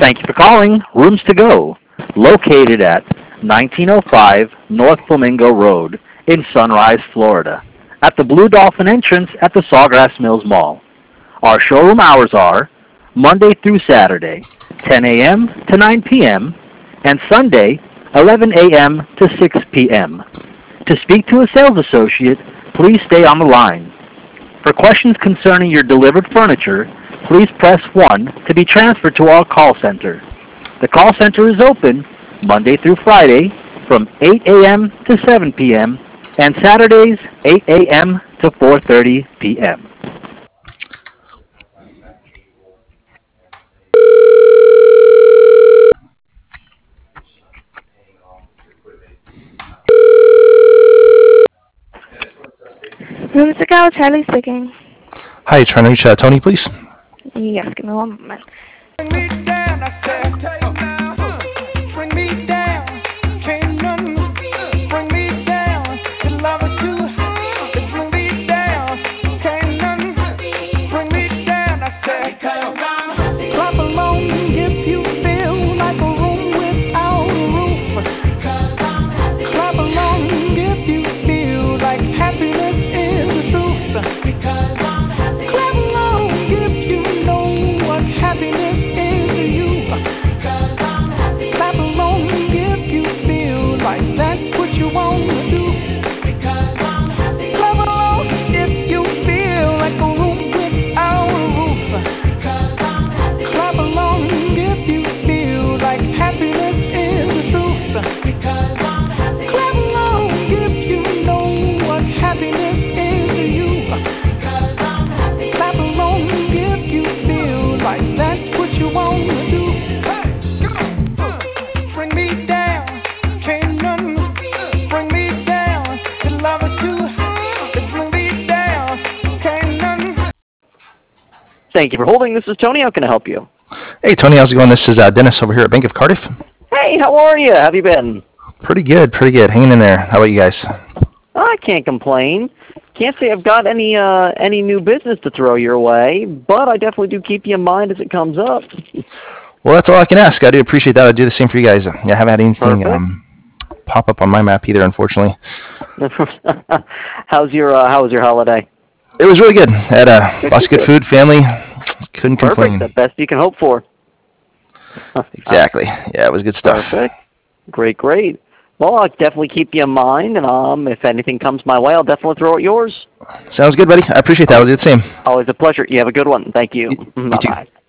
Thank you for calling Rooms to Go, located at 1905 North Flamingo Road in Sunrise, Florida, at the Blue Dolphin entrance at the Sawgrass Mills Mall. Our showroom hours are Monday through Saturday, 10 a.m. to 9 p.m., and Sunday, 11 a.m. to 6 p.m. To speak to a sales associate, please stay on the line. For questions concerning your delivered furniture, please press 1 to be transferred to our call center. The call center is open Monday through Friday from 8 a.m. to 7 p.m. and Saturdays 8 a.m. to 4:30 p.m. Rooms to Go, Charlie speaking. Hi, trying to reach Tony, please. Yes, give me one moment. Bring me down, I said. Bring me down, can't none bring me down. Your love is too hot. Bring me down, can't none bring me down, I said. Clap along if you feel like a room without a roof. Clap along if you feel like happiness is the truth. Clap along if you know what happiness is to you. Clap along if you feel like that's what you want to do. Clap along if you feel like a room without a roof. Clap along if you feel like happiness is the truth. Clap along if you know what happiness is to you. Clap along if you feel like that's what you want to do. Bring me down, can't none bring me down. Your love is too hot. Bring me down, can't none. Thank you for holding. This is Tony. How can I help you? Hey, Tony, how's it going? This is Dennis over here at Bank of Cardiff. Hey, how are you? How have you been? Pretty good, hanging in there. How about you guys? I can't complain. Can't say I've got any new business to throw your way, but I definitely do keep you in mind as it comes up. Well, that's all I can ask. I do appreciate that. I'll do the same for you guys. I haven't had anything pop up on my map either, unfortunately. How was your holiday? It was really good. I had lots of good food, family. Couldn't complain. Perfect. The best you can hope for. Exactly. Yeah, it was good stuff. Perfect. Great. Well, I'll definitely keep you in mind, and if anything comes my way, I'll definitely throw it yours. Sounds good, buddy. I appreciate that. I'll do the same. Always a pleasure. You have a good one. Thank you. You too. Bye-bye.